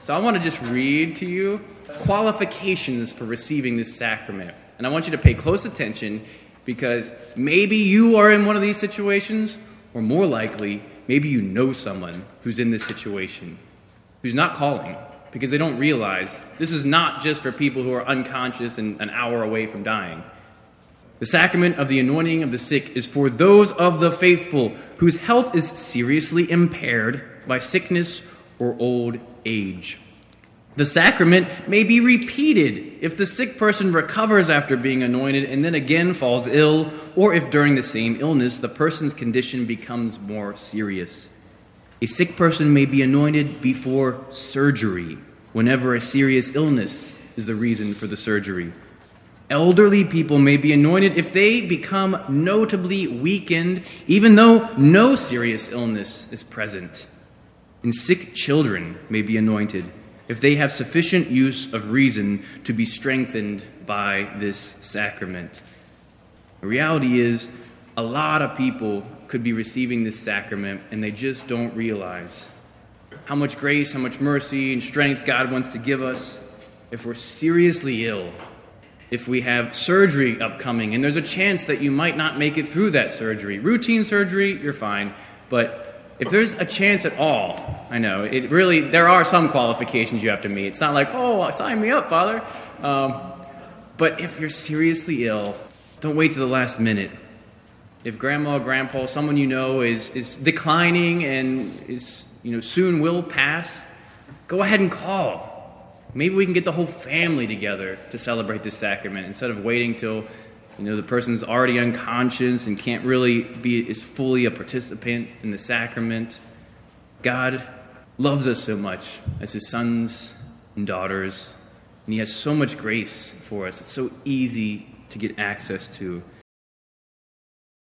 So I want to just read to you qualifications for receiving this sacrament. And I want you to pay close attention because maybe you are in one of these situations, or more likely, maybe you know someone who's in this situation, who's not calling because they don't realize this is not just for people who are unconscious and an hour away from dying. The sacrament of the anointing of the sick is for those of the faithful whose health is seriously impaired by sickness or old age. The sacrament may be repeated if the sick person recovers after being anointed and then again falls ill, or if during the same illness the person's condition becomes more serious. A sick person may be anointed before surgery, whenever a serious illness is the reason for the surgery. Elderly people may be anointed if they become notably weakened, even though no serious illness is present. And sick children may be anointed if they have sufficient use of reason to be strengthened by this sacrament. The reality is, a lot of people could be receiving this sacrament and they just don't realize how much grace, how much mercy and strength God wants to give us if we're seriously ill, if we have surgery upcoming, and there's a chance that you might not make it through that surgery. Routine surgery, you're fine, but if there's a chance at all, I know, there are some qualifications you have to meet. It's not like, oh, sign me up, Father. But if you're seriously ill, don't wait to the last minute. If grandma, grandpa, someone you know is declining and is soon will pass, go ahead and call. Maybe we can get the whole family together to celebrate this sacrament instead of waiting till the person's already unconscious and can't really be as fully a participant in the sacrament. God loves us so much as his sons and daughters, and he has so much grace for us. It's so easy to get access to.